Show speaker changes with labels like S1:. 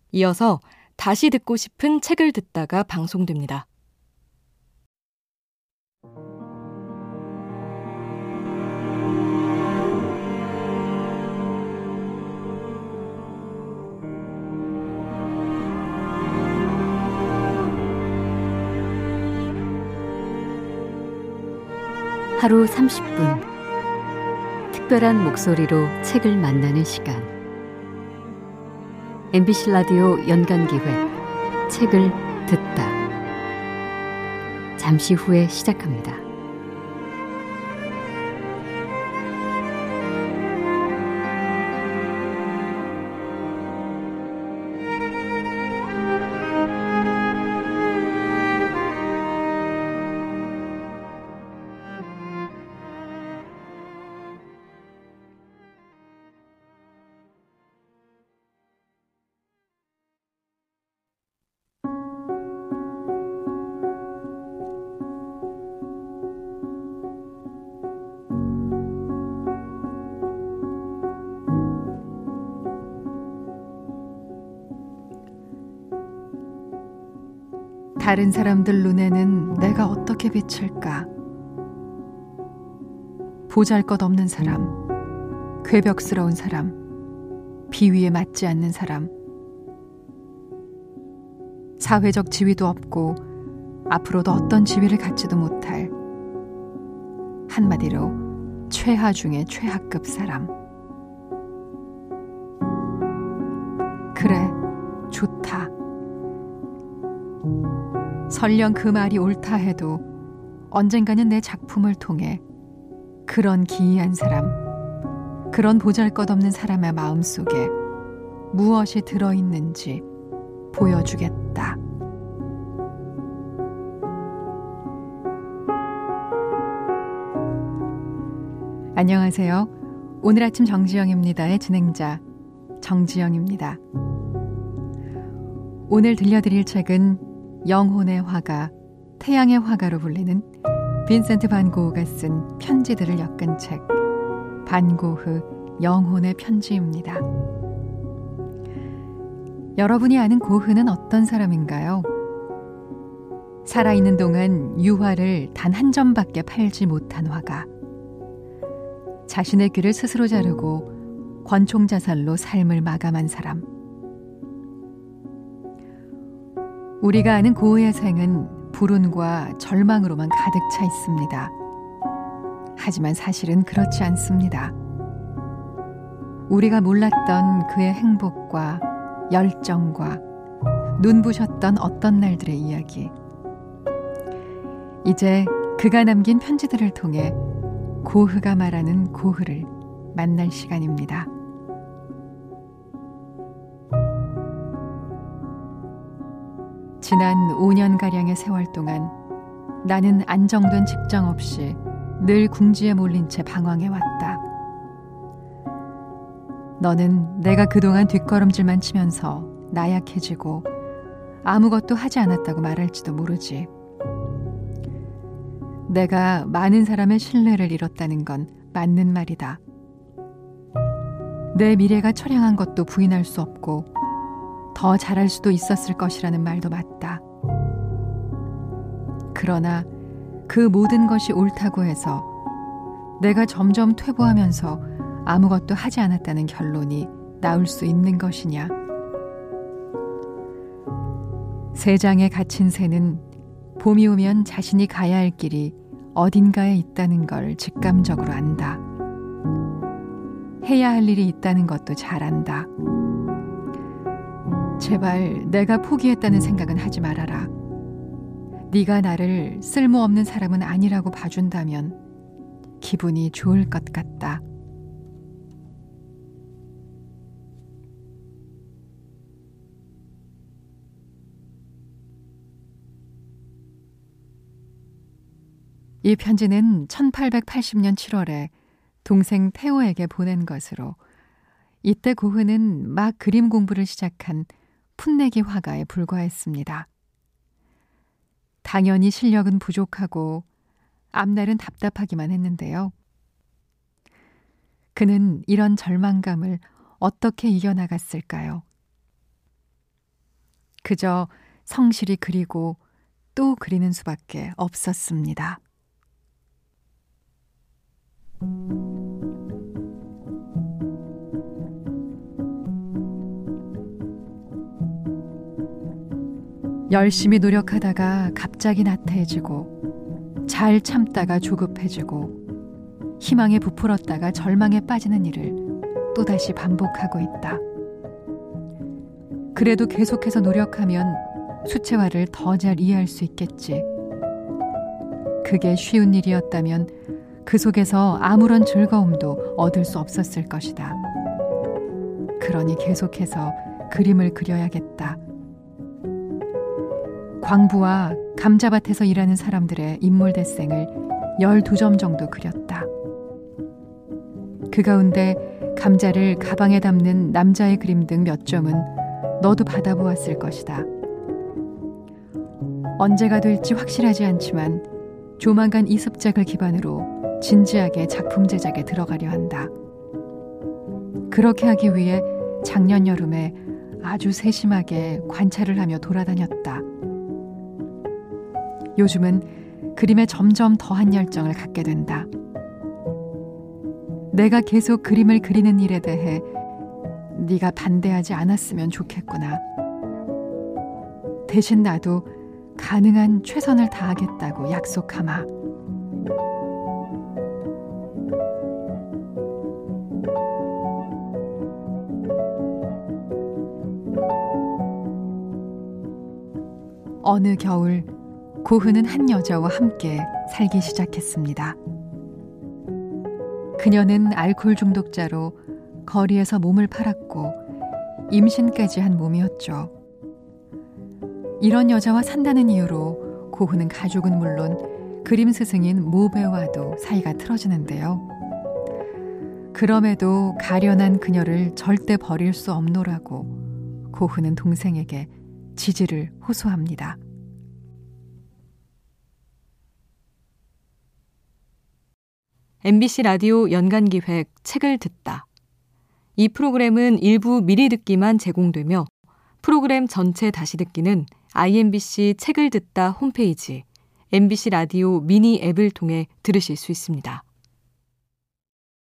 S1: 이어서 다시 듣고 싶은 책을 듣다가 방송됩니다.
S2: 하루 30분 특별한 목소리로 책을 만나는 시간, MBC 라디오 연간기획 책을 듣다. 잠시 후에 시작합니다.
S3: 다른 사람들 눈에는 내가 어떻게 비칠까? 보잘것없는 사람, 괴벽스러운 사람, 비위에 맞지 않는 사람, 사회적 지위도 없고 앞으로도 어떤 지위를 갖지도 못할, 한마디로 최하 중의 최하급 사람. 그래, 좋다. 설령 그 말이 옳다 해도 언젠가는 내 작품을 통해 그런 기이한 사람, 그런 보잘것없는 사람의 마음속에 무엇이 들어있는지 보여주겠다. 안녕하세요. 오늘 아침 정지영입니다의 진행자 정지영입니다. 오늘 들려드릴 책은 영혼의 화가, 태양의 화가로 불리는 빈센트 반 고흐가 쓴 편지들을 엮은 책, 반 고흐 영혼의 편지입니다. 여러분이 아는 고흐는 어떤 사람인가요? 살아있는 동안 유화를 단 한 점밖에 팔지 못한 화가, 자신의 귀를 스스로 자르고 권총자살로 삶을 마감한 사람. 우리가 아는 고흐의 생은 불운과 절망으로만 가득 차 있습니다. 하지만 사실은 그렇지 않습니다. 우리가 몰랐던 그의 행복과 열정과 눈부셨던 어떤 날들의 이야기, 이제 그가 남긴 편지들을 통해 고흐가 말하는 고흐를 만날 시간입니다. 지난 5년가량의 세월 동안 나는 안정된 직장 없이 늘 궁지에 몰린 채 방황해왔다. 너는 내가 그동안 뒷걸음질만 치면서 나약해지고 아무것도 하지 않았다고 말할지도 모르지. 내가 많은 사람의 신뢰를 잃었다는 건 맞는 말이다. 내 미래가 처량한 것도 부인할 수 없고 더 잘할 수도 있었을 것이라는 말도 맞다. 그러나 그 모든 것이 옳다고 해서 내가 점점 퇴보하면서 아무것도 하지 않았다는 결론이 나올 수 있는 것이냐? 세장에 갇힌 새는 봄이 오면 자신이 가야 할 길이 어딘가에 있다는 걸 직감적으로 안다. 해야 할 일이 있다는 것도 잘 안다. 제발 내가 포기했다는 생각은 하지 말아라. 네가 나를 쓸모없는 사람은 아니라고 봐준다면 기분이 좋을 것 같다. 이 편지는 1880년 7월에 동생 테오에게 보낸 것으로, 이때 고흐는 막 그림 공부를 시작한 풋내기 화가에 불과했습니다. 당연히 실력은 부족하고 앞날은 답답하기만 했는데요. 그는 이런 절망감을 어떻게 이겨나갔을까요? 그저 성실히 그리고 또 그리는 수밖에 없었습니다. 열심히 노력하다가 갑자기 나태해지고 잘 참다가 조급해지고 희망에 부풀었다가 절망에 빠지는 일을 또다시 반복하고 있다. 그래도 계속해서 노력하면 수채화를 더 잘 이해할 수 있겠지. 그게 쉬운 일이었다면 그 속에서 아무런 즐거움도 얻을 수 없었을 것이다. 그러니 계속해서 그림을 그려야겠다. 광부와 감자밭에서 일하는 사람들의 인물 대생을 12점 정도 그렸다. 그 가운데 감자를 가방에 담는 남자의 그림 등 몇 점은 너도 받아보았을 것이다. 언제가 될지 확실하지 않지만 조만간 이 습작을 기반으로 진지하게 작품 제작에 들어가려 한다. 그렇게 하기 위해 작년 여름에 아주 세심하게 관찰을 하며 돌아다녔다. 요즘은 그림에 점점 더한 열정을 갖게 된다. 내가 계속 그림을 그리는 일에 대해 네가 반대하지 않았으면 좋겠구나. 대신 나도 가능한 최선을 다하겠다고 약속하마. 어느 겨울 고흐는 한 여자와 함께 살기 시작했습니다. 그녀는 알코올 중독자로 거리에서 몸을 팔았고 임신까지 한 몸이었죠. 이런 여자와 산다는 이유로 고흐는 가족은 물론 그림 스승인 모배와도 사이가 틀어지는데요. 그럼에도 가련한 그녀를 절대 버릴 수 없노라고 고흐는 동생에게 지지를 호소합니다.
S1: MBC 라디오 연간기획 책을 듣다. 이 프로그램은 일부 미리 듣기만 제공되며 프로그램 전체 다시 듣기는 IMBC 책을 듣다 홈페이지, MBC 라디오 미니 앱을 통해 들으실 수 있습니다.